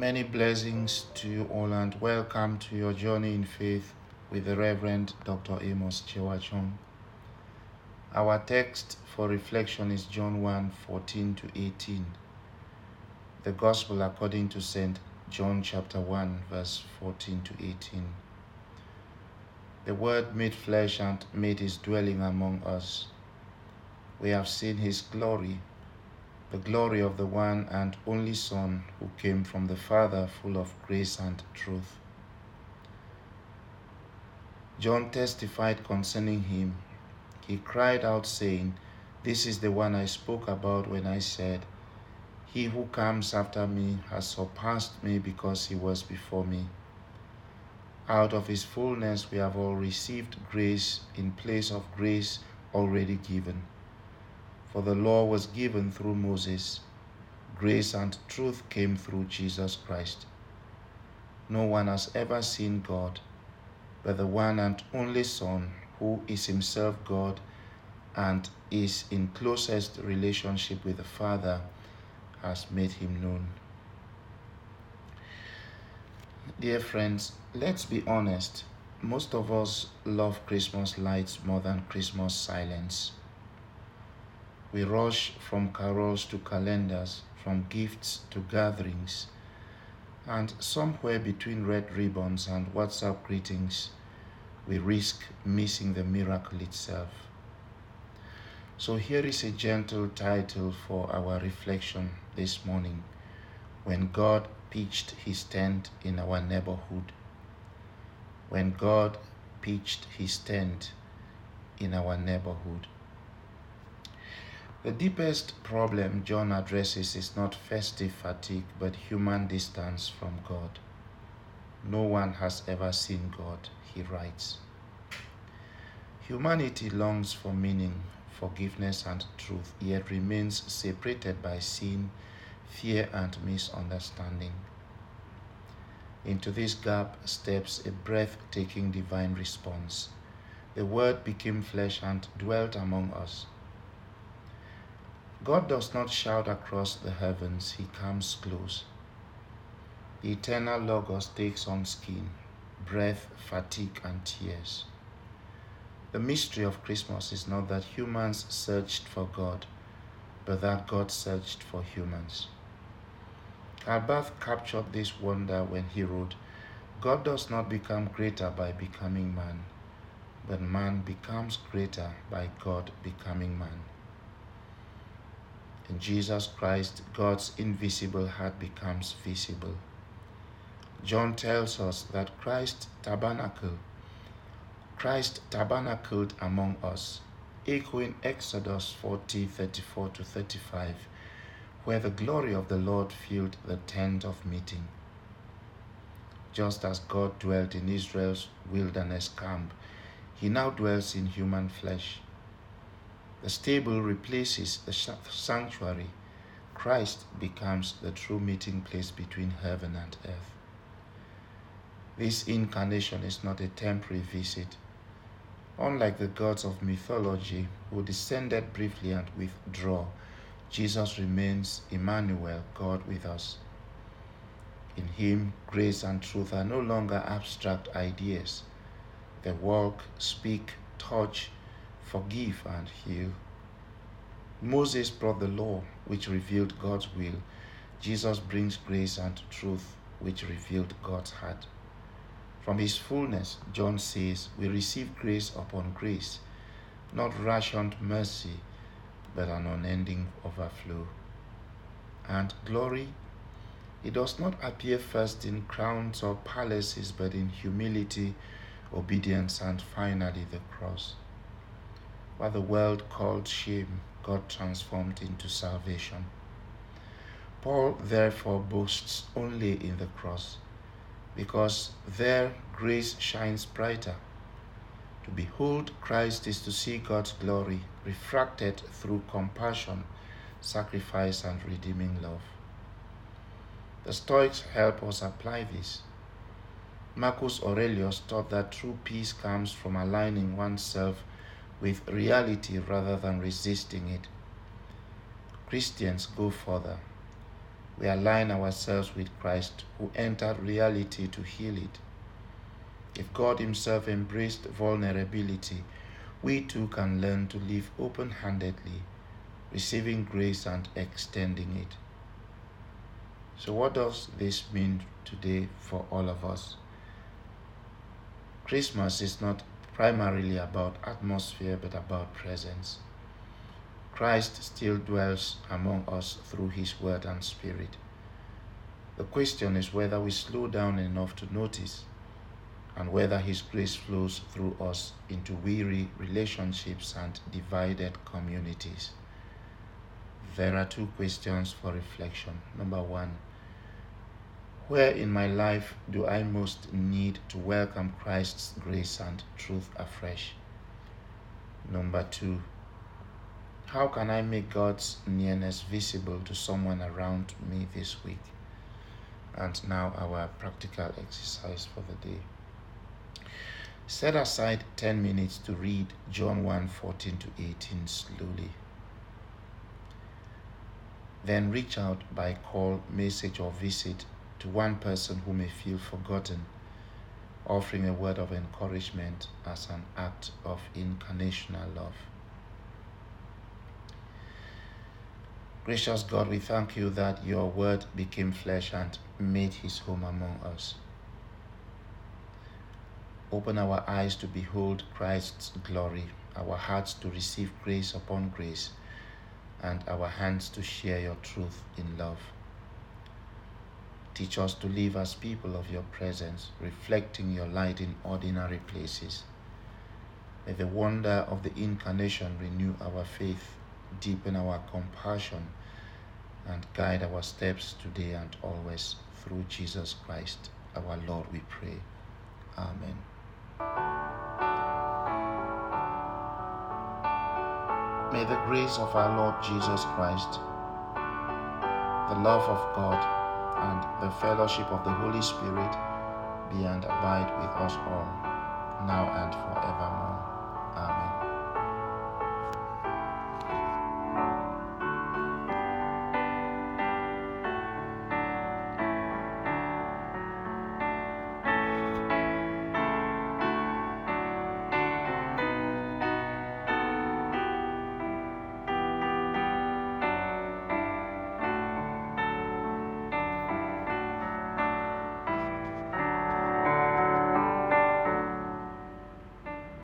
Many blessings to you all and welcome to your journey in faith with the Reverend Dr. Amos Chewachong. Our text for reflection is John 1:14 to 18. The Gospel according to St. John chapter 1 verse 14 to 18. The Word made flesh and made his dwelling among us. We have seen his glory, the glory of the one and only Son who came from the Father, full of grace and truth. John testified concerning him. He cried out saying, "This is the one I spoke about when I said, 'He who comes after me has surpassed me because he was before me.' Out of his fullness we have all received grace in place of grace already given. For the law was given through Moses. Grace and truth came through Jesus Christ. No one has ever seen God, but the one and only Son, who is himself God and is in closest relationship with the Father, has made him known." Dear friends, let's be honest. Most of us love Christmas lights more than Christmas silence. We rush from carols to calendars, from gifts to gatherings, and somewhere between red ribbons and WhatsApp greetings, we risk missing the miracle itself. So here is a gentle title for our reflection this morning: When God pitched his tent in our neighborhood. When God pitched his tent in our neighborhood. The deepest problem John addresses is not festive fatigue, but human distance from God. No one has ever seen God, he writes. Humanity longs for meaning, forgiveness, and truth, yet remains separated by sin, fear, and misunderstanding. Into this gap steps a breathtaking divine response. The Word became flesh and dwelt among us. God does not shout across the heavens, he comes close. The eternal Logos takes on skin, breath, fatigue, and tears. The mystery of Christmas is not that humans searched for God, but that God searched for humans. Karl Barth captured this wonder when he wrote, "God does not become greater by becoming man, but man becomes greater by God becoming man." In Jesus Christ, God's invisible heart becomes visible. John tells us that Christ tabernacled among us, echoing Exodus 40:34-35, where the glory of the Lord filled the tent of meeting. Just as God dwelt in Israel's wilderness camp, he now dwells in human flesh. The stable replaces the sanctuary. Christ becomes the true meeting place between heaven and earth. This incarnation is not a temporary visit. Unlike the gods of mythology who descended briefly and withdraw, Jesus remains Emmanuel, God with us. In him, grace and truth are no longer abstract ideas. They walk, speak, touch, forgive, and heal. Moses brought the law, which revealed God's will. Jesus brings grace and truth, which revealed God's heart. From his fullness, John says, we receive grace upon grace, not rationed mercy, but an unending overflow. And glory, it does not appear first in crowns or palaces, but in humility, obedience, and finally the cross. What the world called shame, God transformed into salvation. Paul therefore boasts only in the cross, because there grace shines brighter. To behold Christ is to see God's glory refracted through compassion, sacrifice, and redeeming love. The Stoics help us apply this. Marcus Aurelius taught that true peace comes from aligning oneself with reality rather than resisting it. Christians go further. we align ourselves with Christ, who entered reality to heal it. If God Himself embraced vulnerability, we too can learn to live open-handedly, receiving grace and extending it. So what does this mean today for all of us? Christmas is not primarily about atmosphere, but about presence. Christ still dwells among us through His Word and Spirit. The question is whether we slow down enough to notice, and whether His grace flows through us into weary relationships and divided communities. There are two questions for reflection. Number one, where in my life do I most need to welcome Christ's grace and truth afresh? Number two, how can I make God's nearness visible to someone around me this week? And now our practical exercise for the day. Set aside 10 minutes to read John 1:14 to 18 slowly. Then reach out by call, message, or visit to one person who may feel forgotten, offering a word of encouragement as an act of incarnational love. Gracious God, we thank You that Your word became flesh and made His home among us. Open our eyes to behold Christ's glory, our hearts to receive grace upon grace, and our hands to share Your truth in love. Teach us to live as people of Your presence, reflecting Your light in ordinary places. May the wonder of the Incarnation renew our faith, deepen our compassion, and guide our steps today and always. Through Jesus Christ, our Lord, we pray. Amen. May the grace of our Lord Jesus Christ, the love of God, and the fellowship of the Holy Spirit be and abide with us all, now and forevermore. Amen.